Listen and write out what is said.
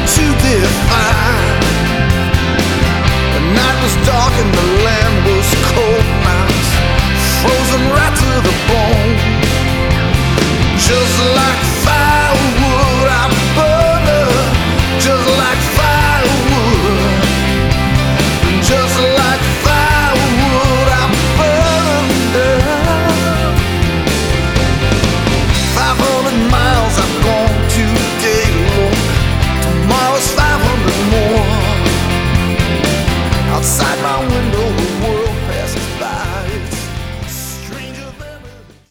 to define. The night was dark and the land was cold. Now it's frozen right to the bone.